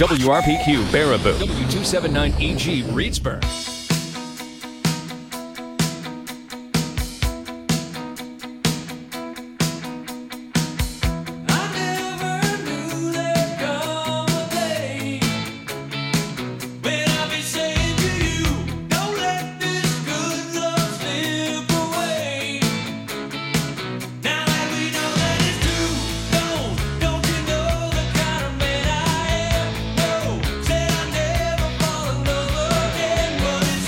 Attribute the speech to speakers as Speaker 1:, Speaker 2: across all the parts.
Speaker 1: WRPQ Baraboo, W279EG Reedsburg.
Speaker 2: Said I never fall in love again, but it's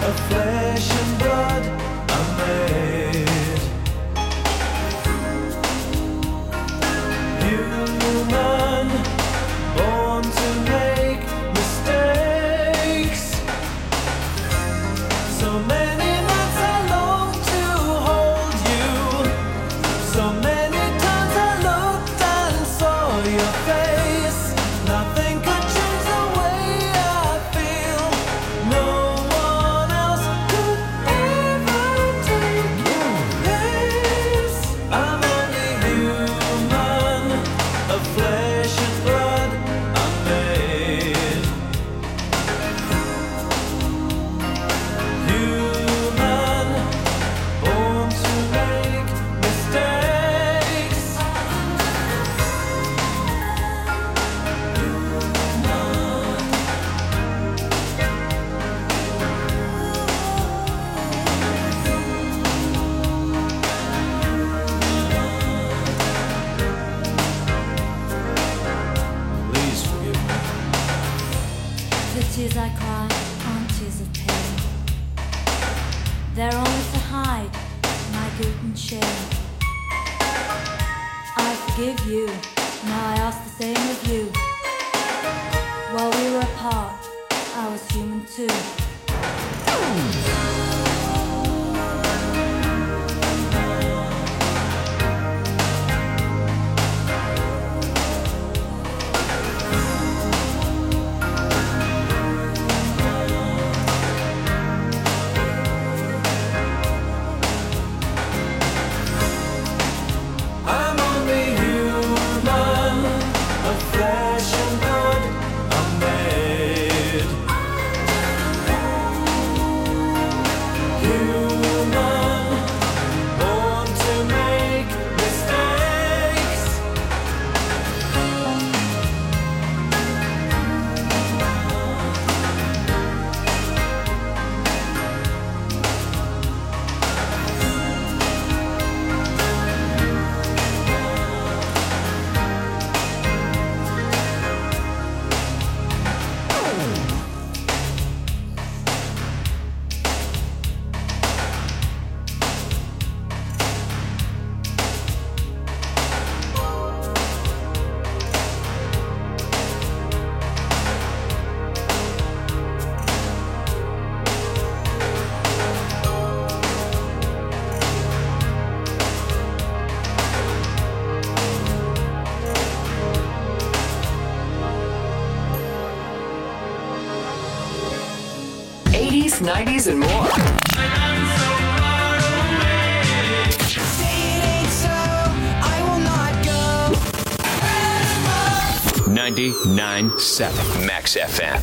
Speaker 2: '80s, '90s, and more.
Speaker 1: 99.7 Max FM.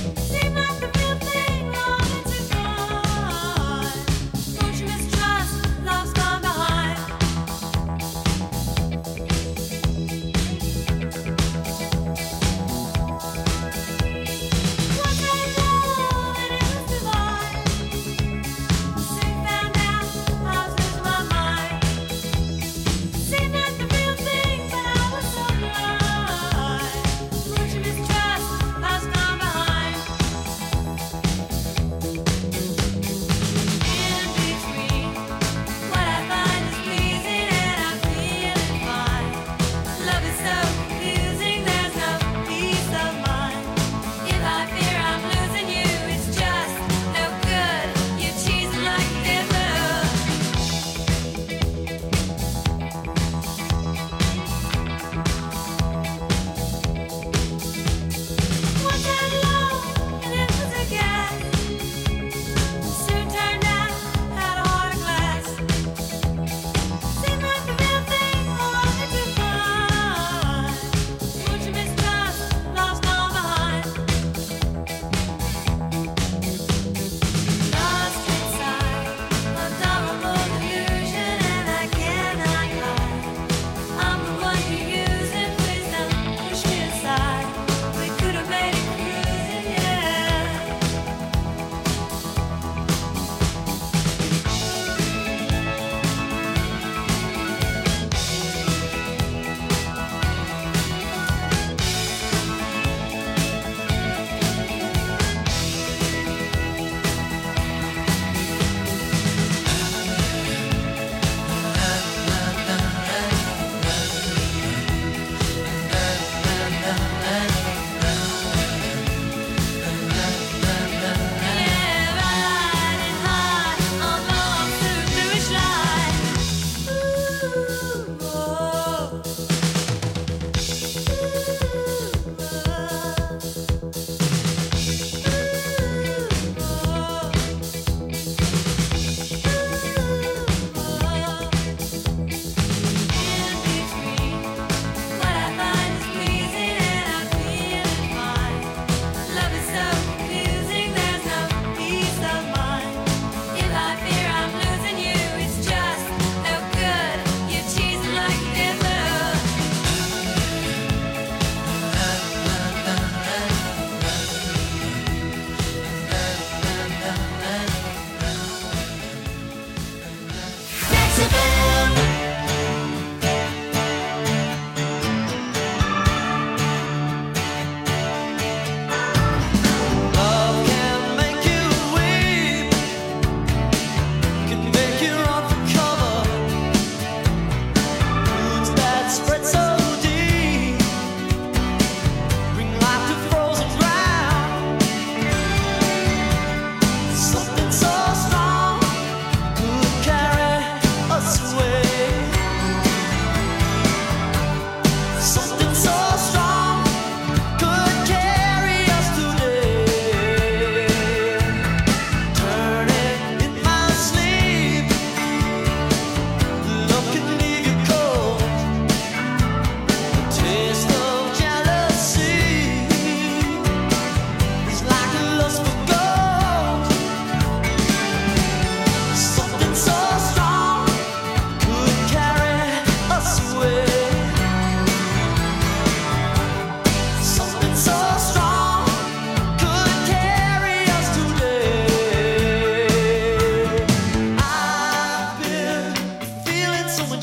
Speaker 3: Trust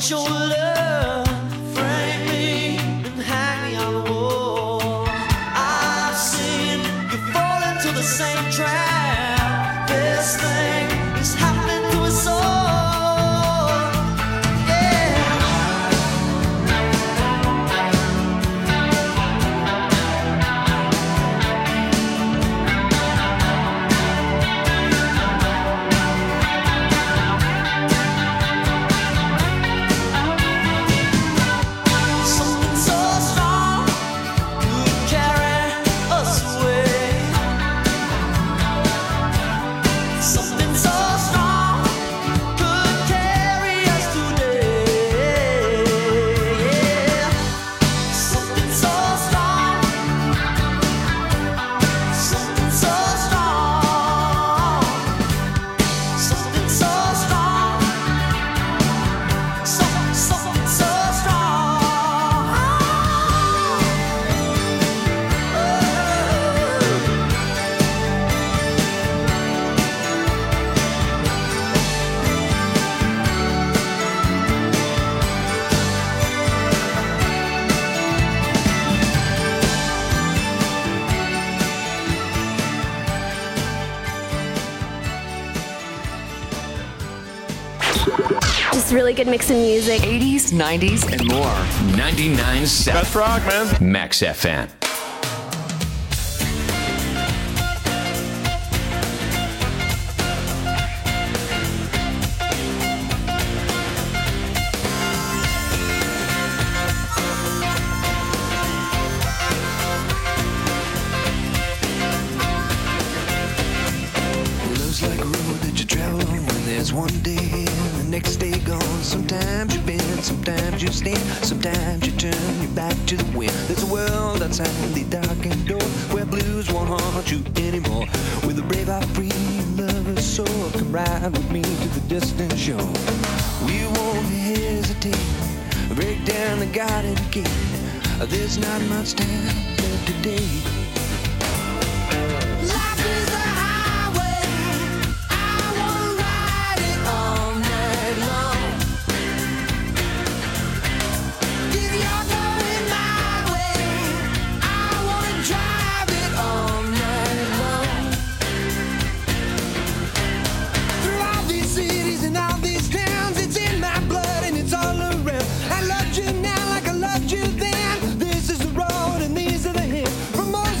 Speaker 2: your love, frame me and hang me on the wall. I've seen you fall into the same trap. This thing is happening to us all.
Speaker 3: Just really good mix of music.
Speaker 4: 80s, 90s, and more.
Speaker 1: 99.7.
Speaker 5: That's rock, man.
Speaker 1: Max FM.
Speaker 6: Love's like a road that you travel on when there's one day here and the next day gone. Sometimes you bend, sometimes you stand, sometimes you turn your back to the wind. There's a world outside the darkened door where blues won't haunt you anymore. With a brave heart, free lover's soul, come ride with me to the distant shore. We won't hesitate, break down the garden gate. There's not much time left today. Life is a highway, I wanna ride it all night long. If you're going my way, I wanna drive it all night long. Through all these cities and all these towns, it's in my blood and it's all around. I loved you now like I loved you then. This is the road and these are the hills. From most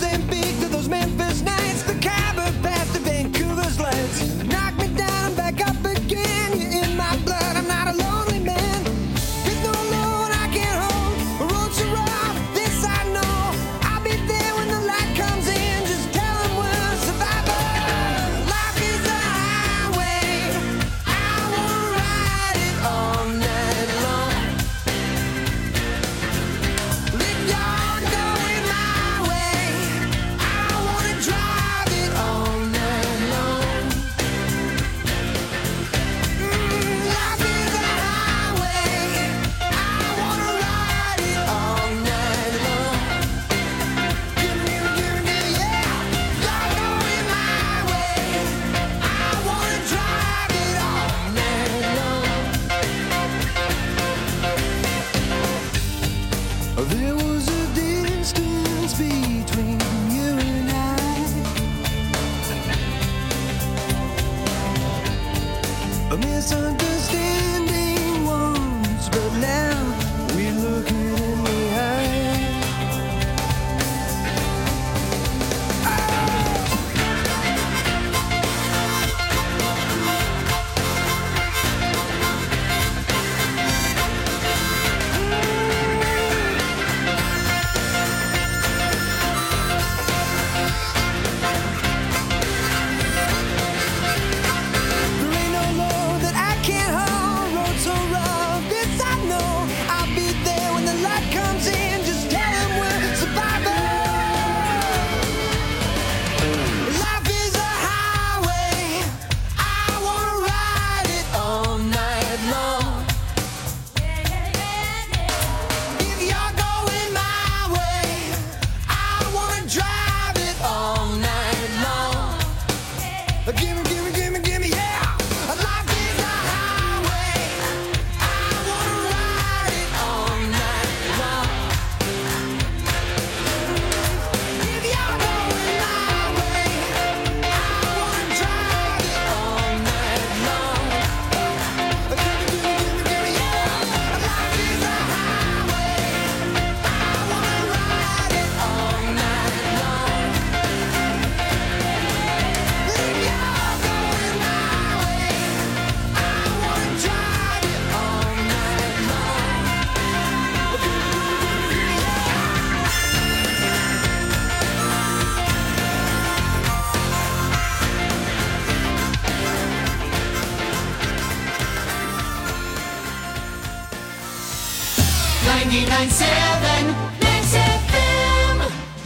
Speaker 2: 99.7 Mix FM.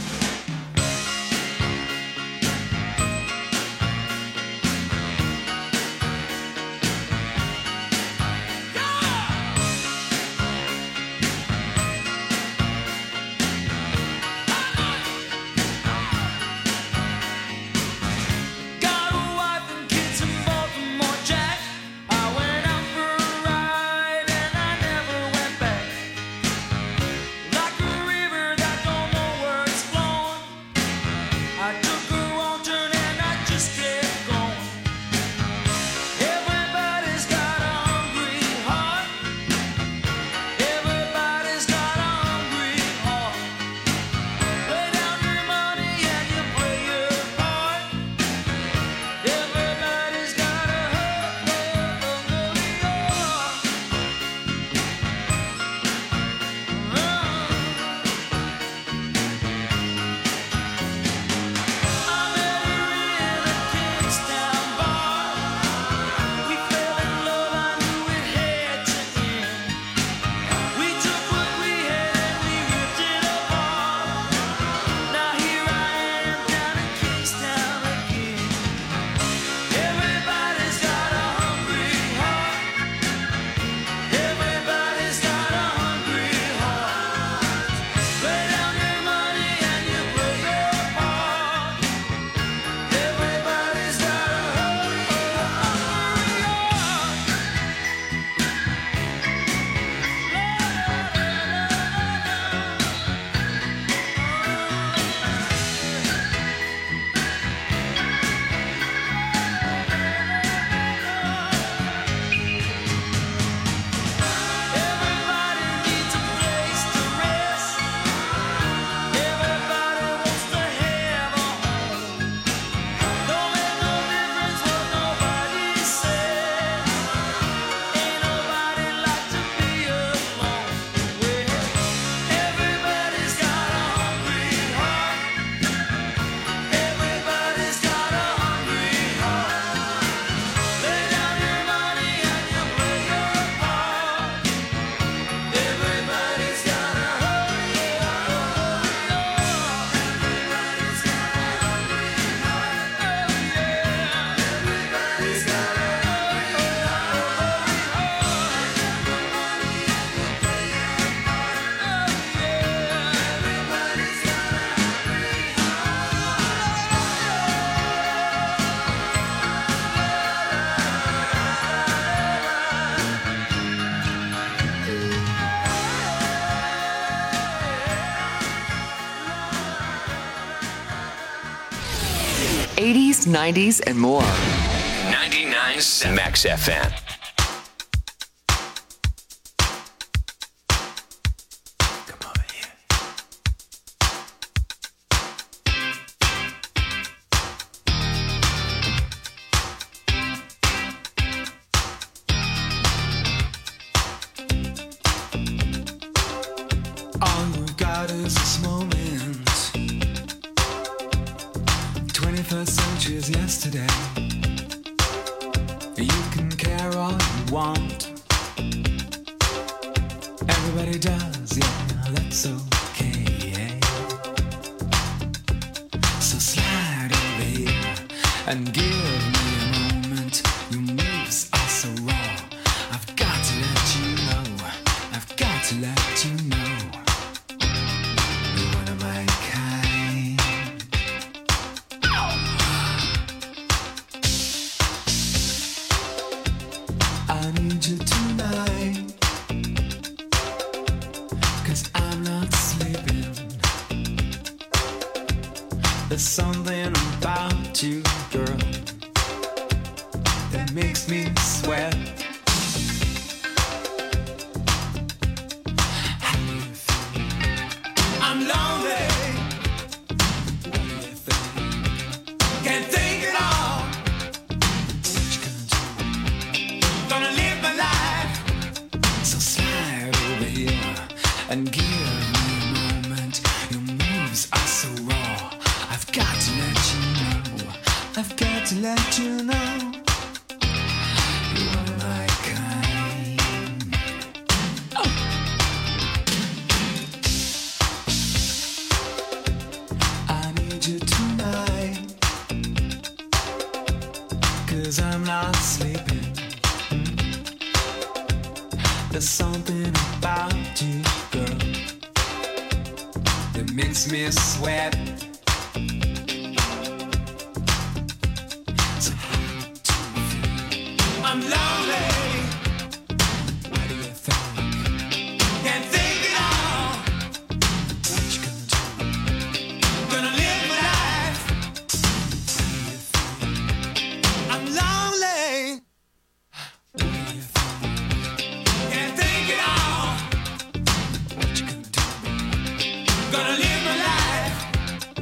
Speaker 3: Got a wife and kids in Baltimore, Jack. I went out for a ride and I never went back. Like a river that don't know where it's flowing, I took a wrong turn and I just kept going. Everybody's got a hungry heart. Everybody's got a hungry heart. Lay down your money and you play your part. Everybody's got a hungry heart. I met her in a Kingstown bar. We fell in love, I knew it had to end. We took what we had and we ripped it apart. Now here I am down in Kingstown again. Everybody's got a hungry heart. Everybody's got a hungry heart. Lay down your money and you play your part. Everybody's got a hungry Everybody needs a place to rest. Everybody wants to have a home. Don't make no difference what nobody says. Ain't nobody like to be alone. Well, everybody's got a hungry heart. Everybody's got a hungry heart. Lay down your money and you play your part. Everybody's got a hungry heart. Everybody's got a hungry heart. Oh yeah. Everybody's got a hungry heart.
Speaker 4: 80s, 90s, and more.
Speaker 1: 99.7 Max FM.
Speaker 6: Come over here. All we've got is this moment. 21st century is yesterday. You can care all you want. Everybody does, yeah, that's okay. So slide over here and give me a moment. Your moves are so raw. I've got to let you know. I've got to let you know. You're one of my kind. I need you tonight, 'cause I'm not sleeping. There's something about you, girl, that makes me sweat. How do you feel? I'm lonely. What do you think? Can't think at all. What you gonna do? Gonna live my life. So slide over here and give me a moment. Your moves are so raw. I've got to let you know. I've got to let you know. You are my kind. Oh. There's something about you, girl, that makes me sweat. So how do you feel? I'm lonely. What do you think? Can't think at all. What you gonna do? Gonna live my life. How do you feel? I'm lonely. What do you think? Can't think at all. What you gonna do? Gonna live my life.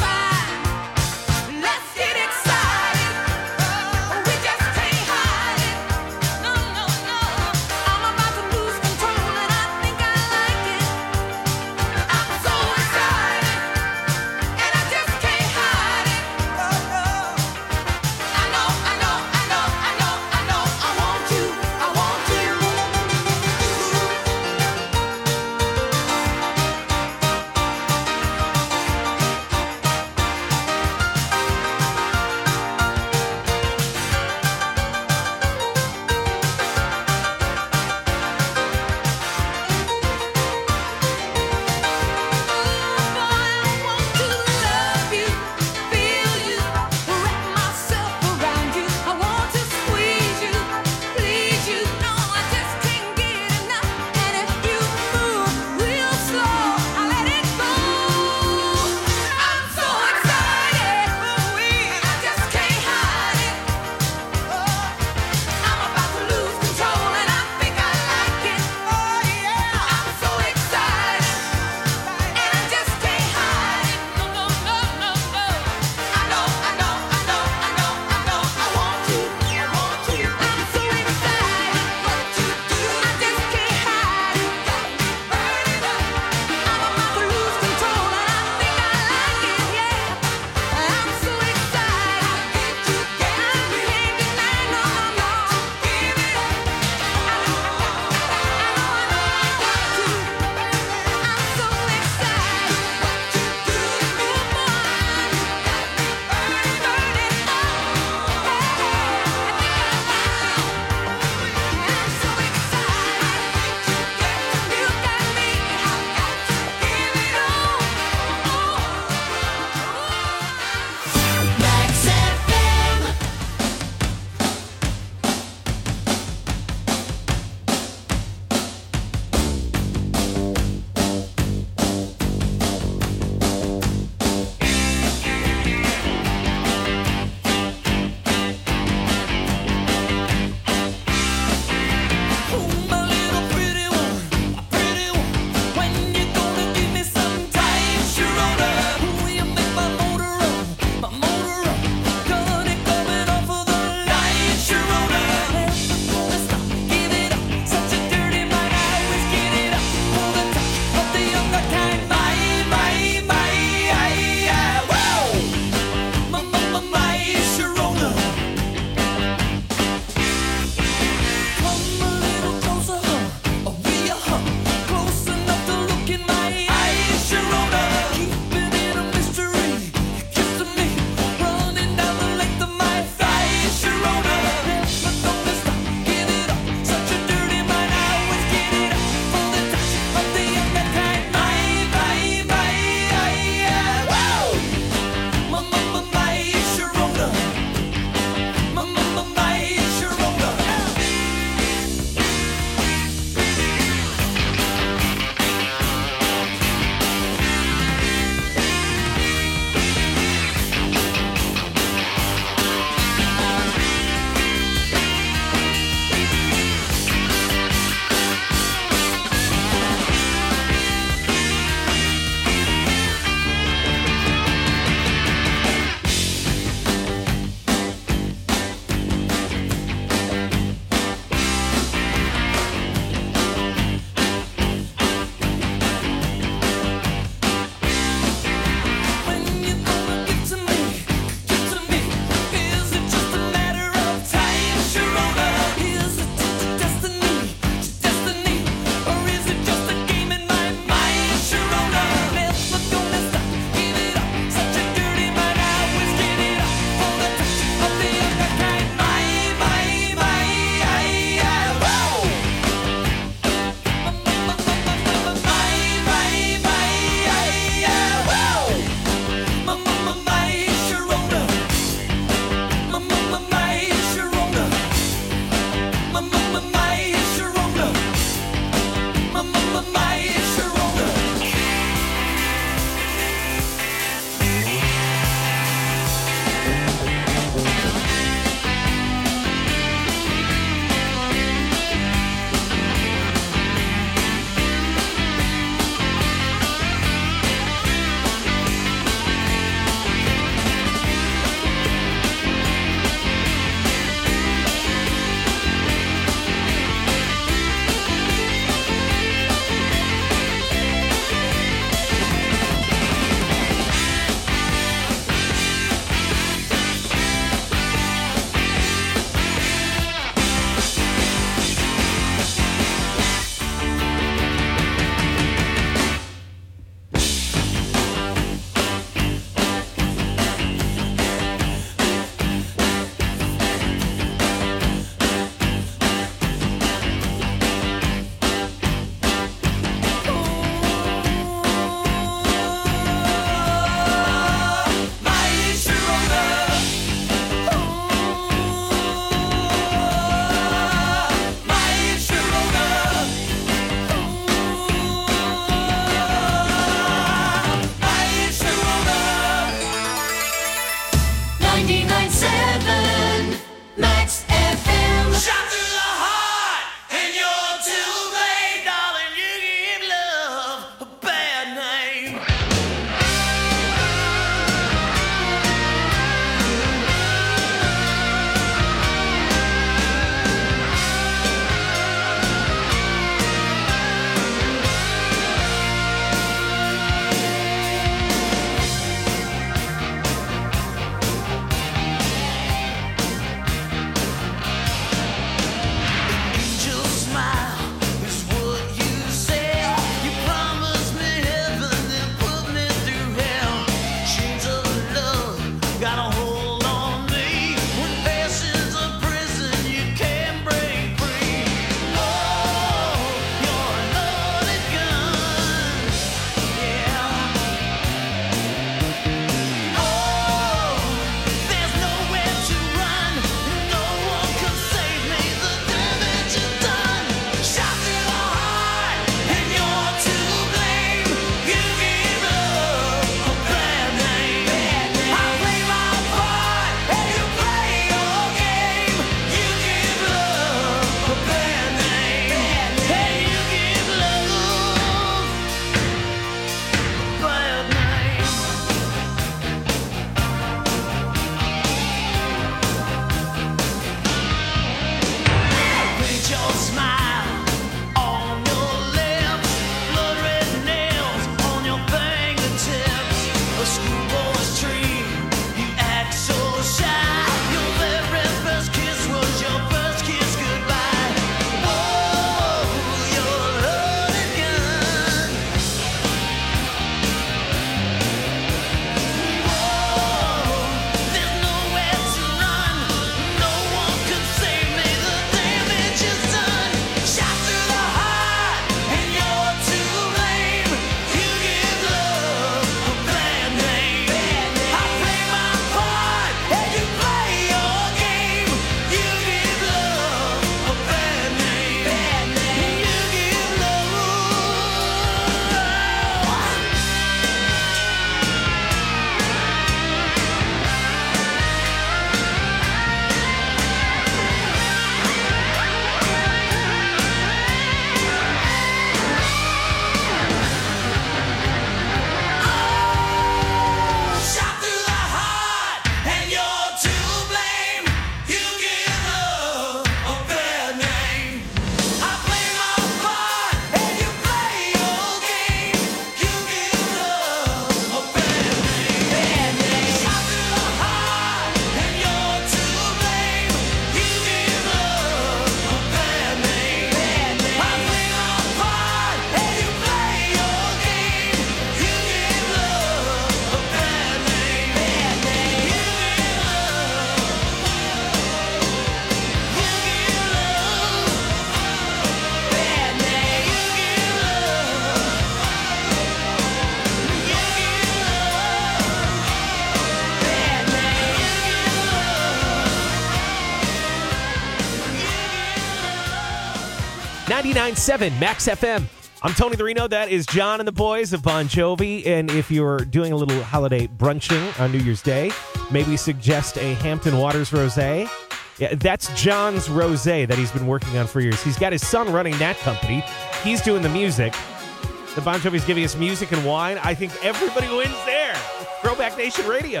Speaker 5: 99.7 Max FM. I'm Tony the Reno. That is John and the boys of Bon Jovi. And if you're doing a little holiday brunching on New Year's Day, maybe suggest a Hampton Waters Rosé. Yeah, that's John's Rosé that he's been working on for years. He's got his son running that company. He's doing the music. The Bon Jovi's giving us music and wine. I think everybody wins there. Throwback Nation Radio.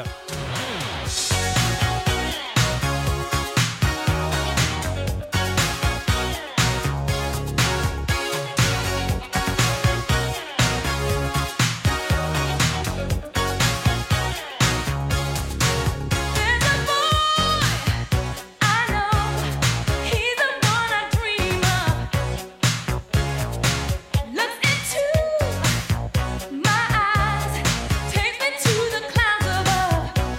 Speaker 3: There's a boy I know, he's the one I dream of. Looks into my eyes, takes me to the clouds above.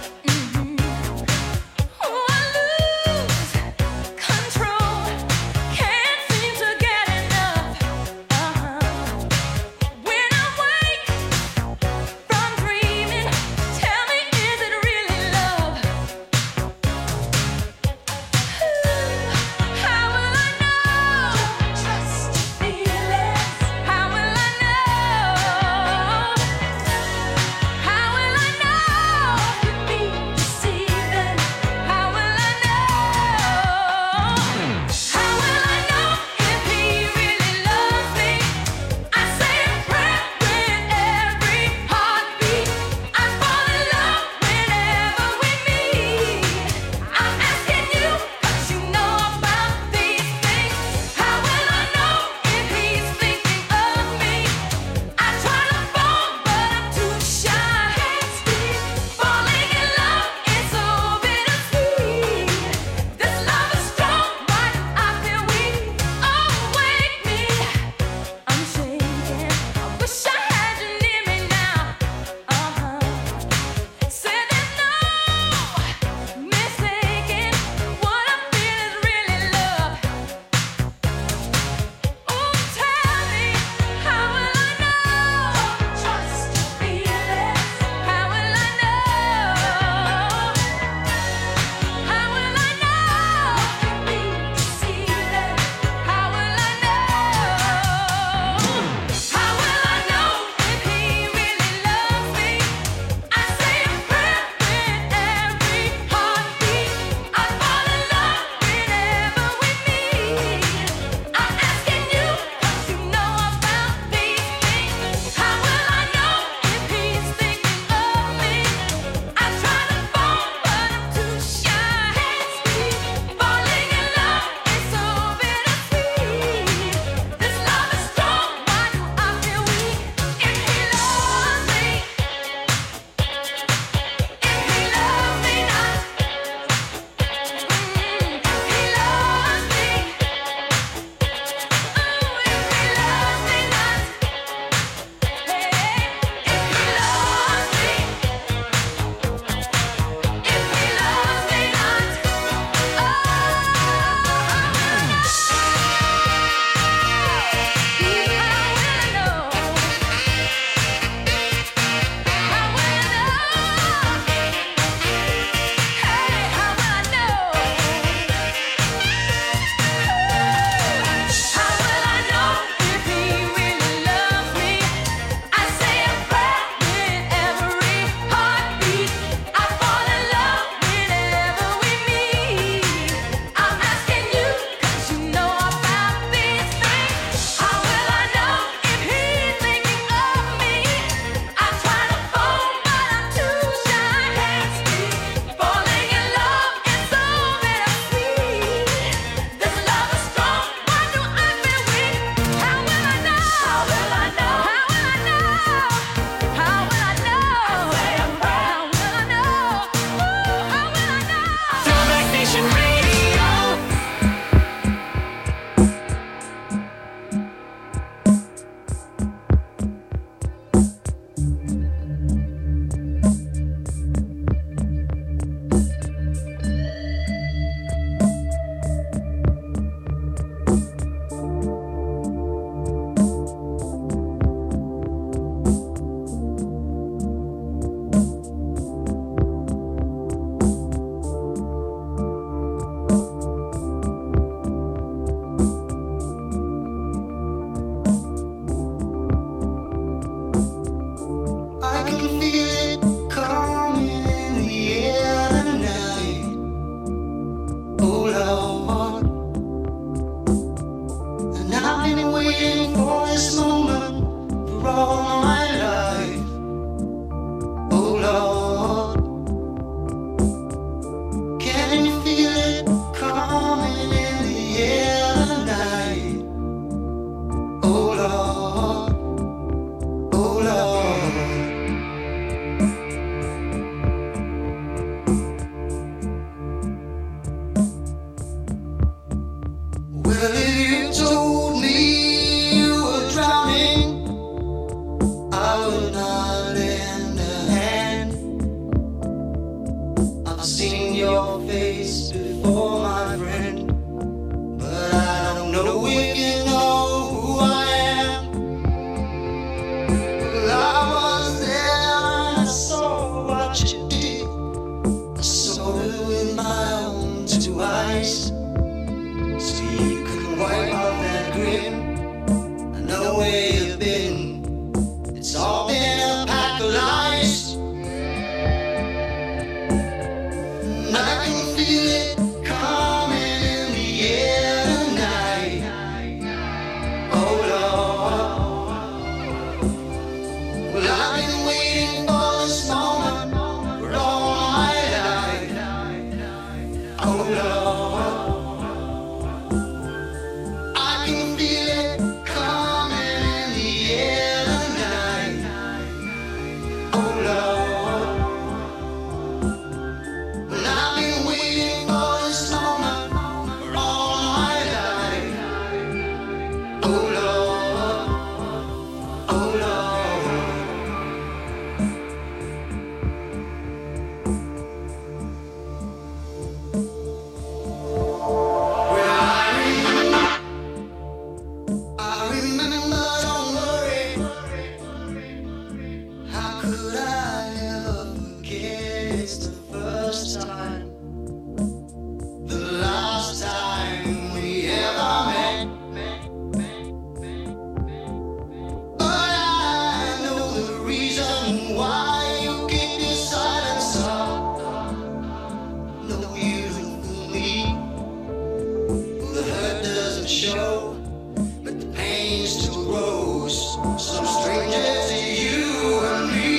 Speaker 2: Some strangers to you and me.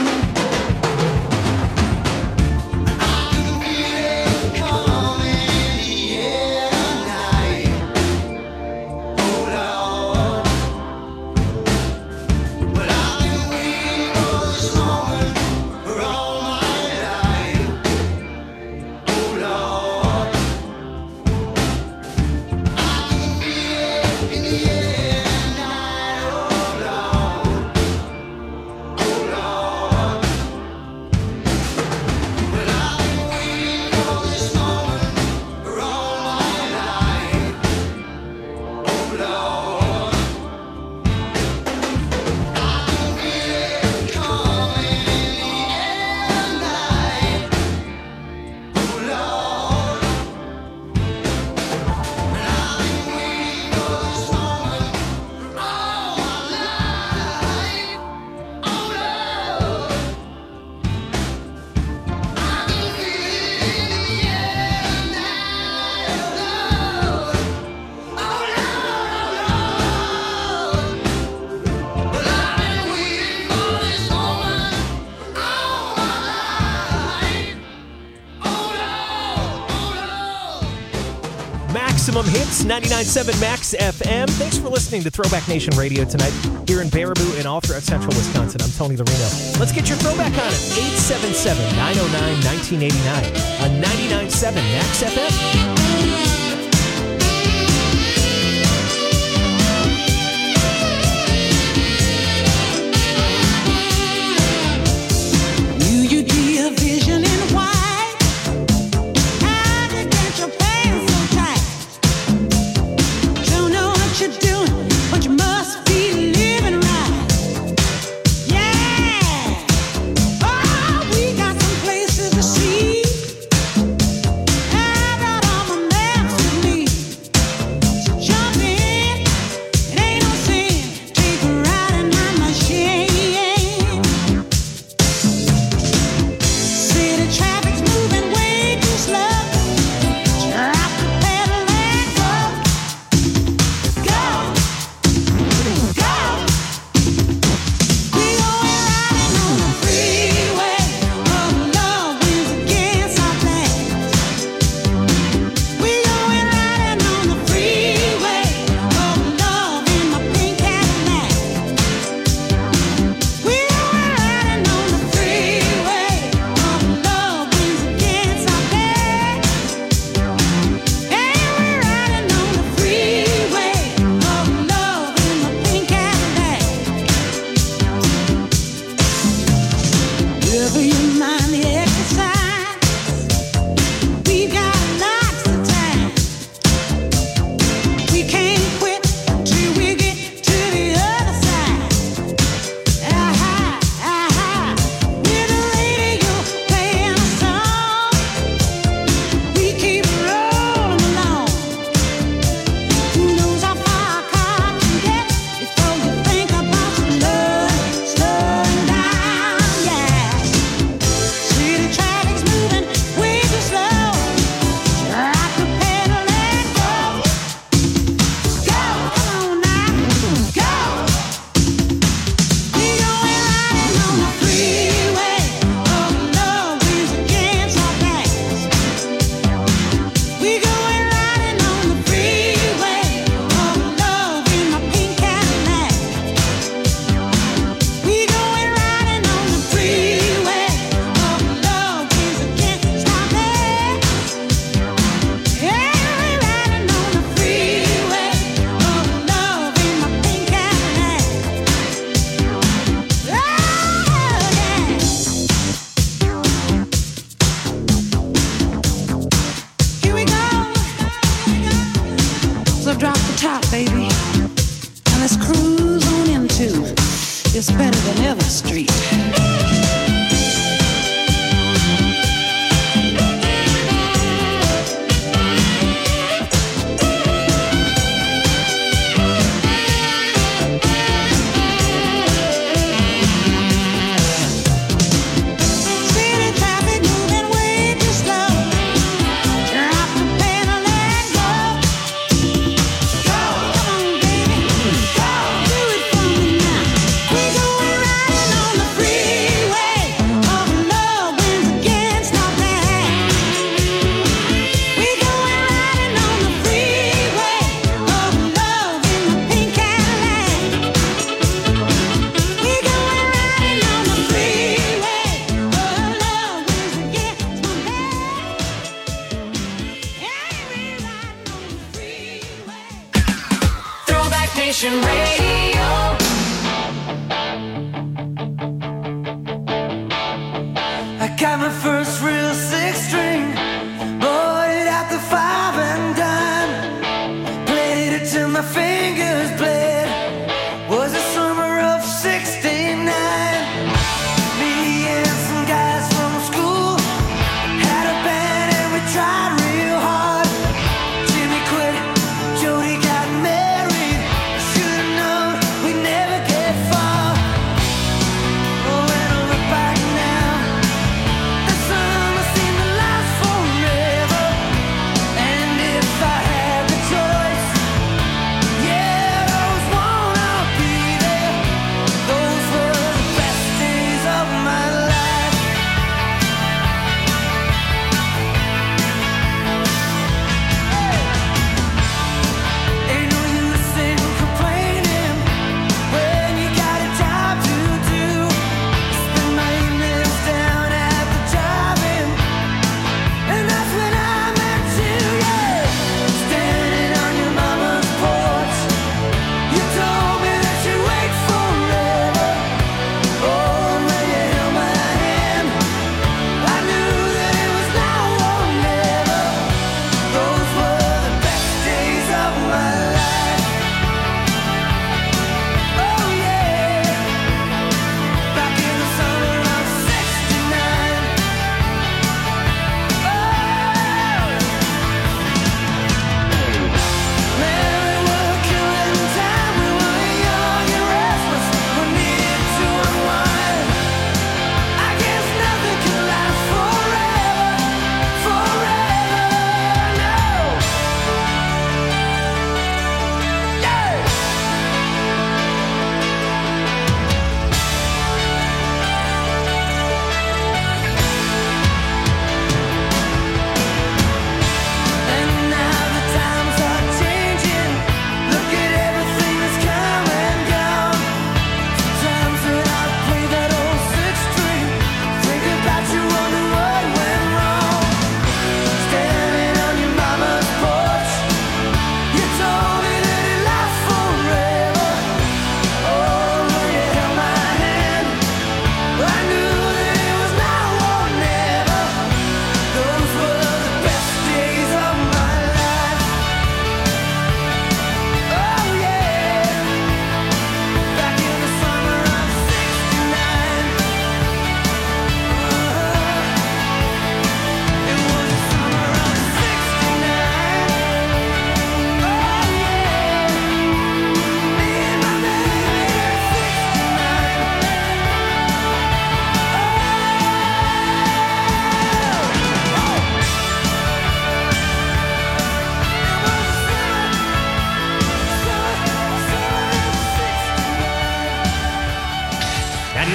Speaker 2: I can feel it coming in the air tonight. Oh Lord, but I've been waiting for this moment for all my life. Oh Lord, I can feel it in the air tonight. Oh Lord, oh Lord, but I've been waiting for this moment for all my life. Oh Lord, I can feel it coming in the air tonight. Oh Lord, and I've been waiting for this moment for all my life. Oh Lord, I can feel it in the air tonight. Oh Lord, but I've been waiting for this moment for all my life. Oh Lord.
Speaker 5: Maximum Hits, 99.7 Max FM. Thanks for listening to Throwback Nation Radio tonight here in Baraboo and all throughout central Wisconsin. I'm Tony Lorino. Let's get your throwback on it. 877-909-1989 on 99.7 Max FM.
Speaker 7: Knew you'd be a vision in white. How'd you get your pants so tight? Don't know what you're doing, but you must be living right. Yeah. Oh, we got some places to see. I brought all my maps with me. So jump in, it ain't no sin. Take a ride in my machine. City traffic's moving way too slow. Drop the pedal and go. Go, go. We going riding on the freeway. Oh, love wins against our plans. We going riding on the freeway. Oh, love in my pink Cadillac. We going riding on the freeway. Oh, love wins against our plans. Hey, we're riding on the freeway. Oh, love in my pink Cadillac. Wherever you mind the exercise, we got lots of time. We can't quit till we get to the other side. Aha, aha, with the radio playing a song, we keep rolling along. Who knows how far a car can get before you think about slowing down, yeah. City traffic's moving way too slow. Drop the pedal and go. Go, come on now, go. We going riding on the freeway. Oh, love wins against our plans. We going riding on the freeway. Oh, love in my pink Cadillac. We going riding on the freeway. Oh, love wins against our plans. Yeah, we riding on the freeway. Oh, love in my pink Cadillac. Oh, yeah. Here we go. So drop the top, baby, and let's cruise on into It's Better Than Ever Street. City traffic moving way too slow. Drop the pedal and go. Go, come on, baby. Go, do it for me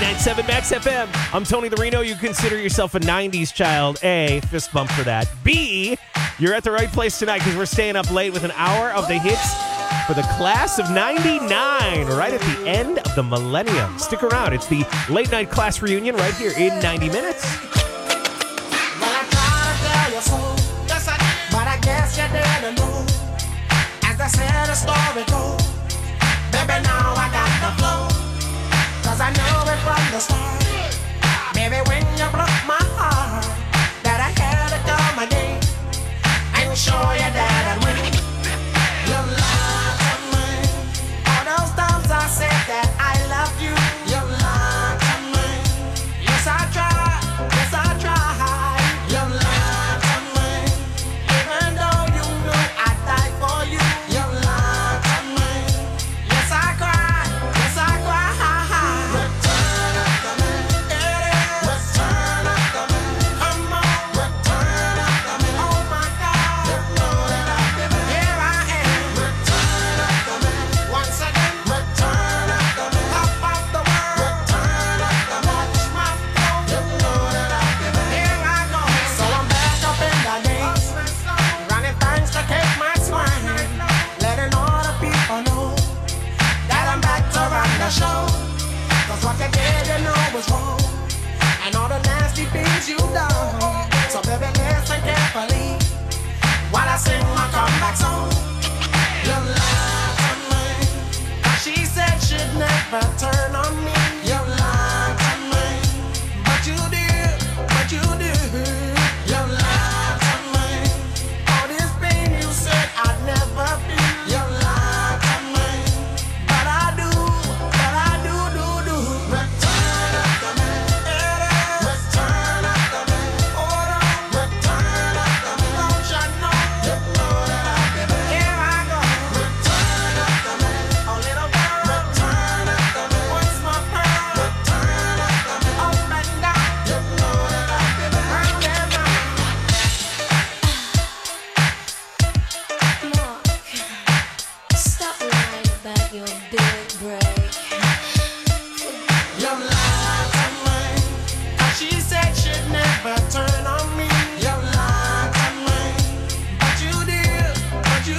Speaker 5: 99.7 Max FM. I'm Tony the Reno. You consider yourself a 90s child. A, fist bump for that. B, you're at the right place tonight because we're staying up late with an hour of the hits for the class of 99, right at the end of the millennium. Stick around. It's the late night class reunion right here in 90 minutes.
Speaker 7: Well, I tried to tell you so, but I guess you didn't know. As I said, the story goes, baby, now I got the flow. 'Cause I know it from the start. Baby, when you broke my heart, that I had to come again and show you that I'd win. You lied to me. All those times I said that I loved you, you lied to me. Yes, I tried. Yes, I tried. You lied to me. Even though you knew I'd die for you, you lied to me. Yes, I cried. Yes, I cried. Return up to me. Return up to me. Come on. Return up to me. Oh my God. You know that I give it. Here I am. Return up to me. Once again. Return up to me. Top of the world. Return up to me. Watch my flow. You know that I give it. Here I go. So I'm back up in the days. Running things to take my swing. Letting all the people know that I'm back to run the show. 'Cause what you did, you know was wrong. And all the nasty things you done. So baby, listen carefully while I sing my comeback song. You lied to me. She said she'd never turn on me. You lied to me. But you did. But you did. You lied to me. All this pain you said I'd never feel. You lied to me. But I do. Return up to me. Return up to me. Hold on. Return up to me. Don't you know? You know that I give it. Here I go. Return up to me. Oh, little girl. Return up to me. What's my pearl? Return up to me. Up and down. You know that I give it. Round and round.
Speaker 8: Mark, stop lying about your big break.
Speaker 7: You lied to me. 'Cause she said she'd never turn on me. You lied to me. But you did. You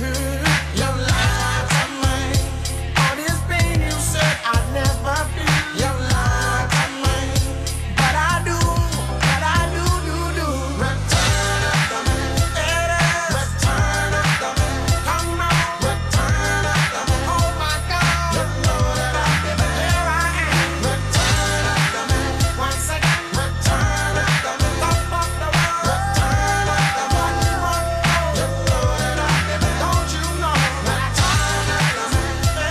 Speaker 7: lied to me. All this pain you said I'd never feel. You lied to me. But I do. Return up to me. Return up to me. Come on. Return up to me. Oh my God. You know that I give it. Here I am. Return up to me. Once again. Return up to me. Top of the world. Return up to me. You know that I give it. Don't you know? Return up to me.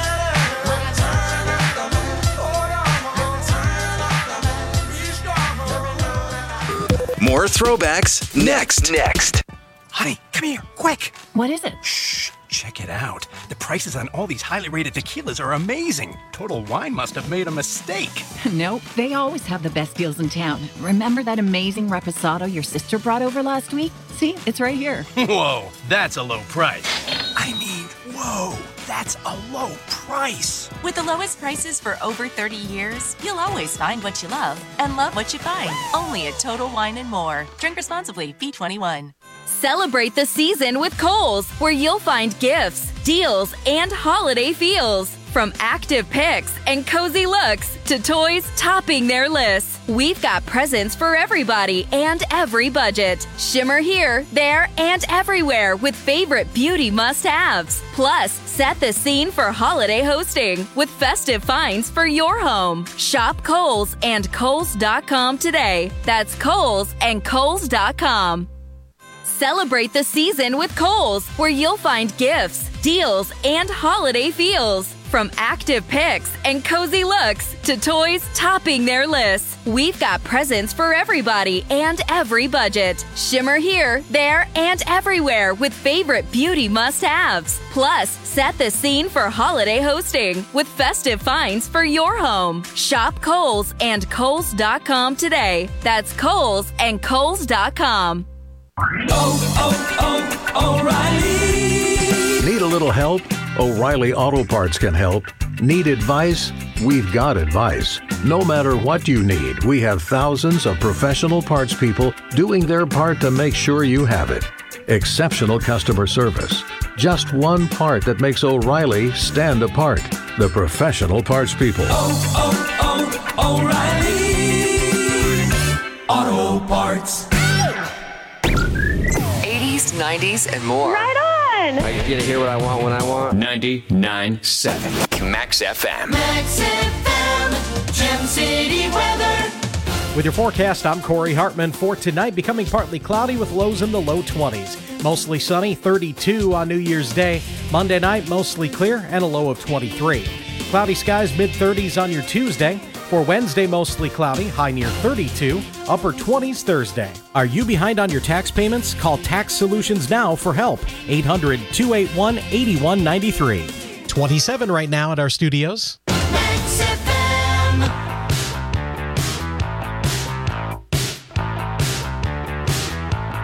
Speaker 7: Return up to me. Hold on. Return up to me. Be strong. You know that I
Speaker 1: More throwbacks next.
Speaker 9: Honey, come here, quick.
Speaker 10: What is it?
Speaker 9: Shh, check it out. The prices on all these highly rated tequilas are amazing. Total Wine must have made a mistake.
Speaker 10: Nope, they always have the best deals in town. Remember that amazing reposado your sister brought over last week? See, it's right here.
Speaker 9: Whoa, that's a low price. I mean, whoa, that's a low price.
Speaker 11: With the lowest prices for over 30 years, you'll always find what you love and love what you find. Only at Total Wine & More. Drink responsibly. B21.
Speaker 12: Celebrate the season with Kohl's, where you'll find gifts, deals, and holiday feels. From active picks and cozy looks to toys topping their lists, we've got presents for everybody and every budget. Shimmer here, there, and everywhere with favorite beauty must-haves. Plus, set the scene for holiday hosting with festive finds for your home. Shop Kohl's and Kohl's.com today. That's Kohl's and Kohl's.com. Celebrate the season with Kohl's, where you'll find gifts, deals, and holiday feels. From active picks and cozy looks to toys topping their lists, we've got presents for everybody and every budget. Shimmer here, there, and everywhere with favorite beauty must-haves. Plus, set the scene for holiday hosting with festive finds for your home. Shop Kohl's and Kohl's.com today. That's Kohl's and Kohl's.com.
Speaker 3: O'Reilly.
Speaker 13: Need a little help? O'Reilly Auto Parts can help. Need advice? We've got advice. No matter what you need, we have thousands of professional parts people doing their part to make sure you have it. Exceptional customer service. Just one part that makes O'Reilly stand apart. The professional parts people.
Speaker 3: O'Reilly Auto Parts.
Speaker 4: 80s, 90s, and more.
Speaker 14: Right on!
Speaker 15: Are you going to hear what I want when I want? 99.7 Max FM.
Speaker 3: Max FM, Gem City weather.
Speaker 16: With your forecast, I'm Corey Hartman. For tonight, becoming partly cloudy with lows in the low 20s. Mostly sunny, 32 on New Year's Day. Monday night, mostly clear and a low of 23. Cloudy skies, mid-30s on your Tuesday. For Wednesday, mostly cloudy, high near 32, upper 20s Thursday. Are you behind on your tax payments? Call Tax Solutions now for help. 800-281-8193. 27 right now at our studios.
Speaker 3: Max FM.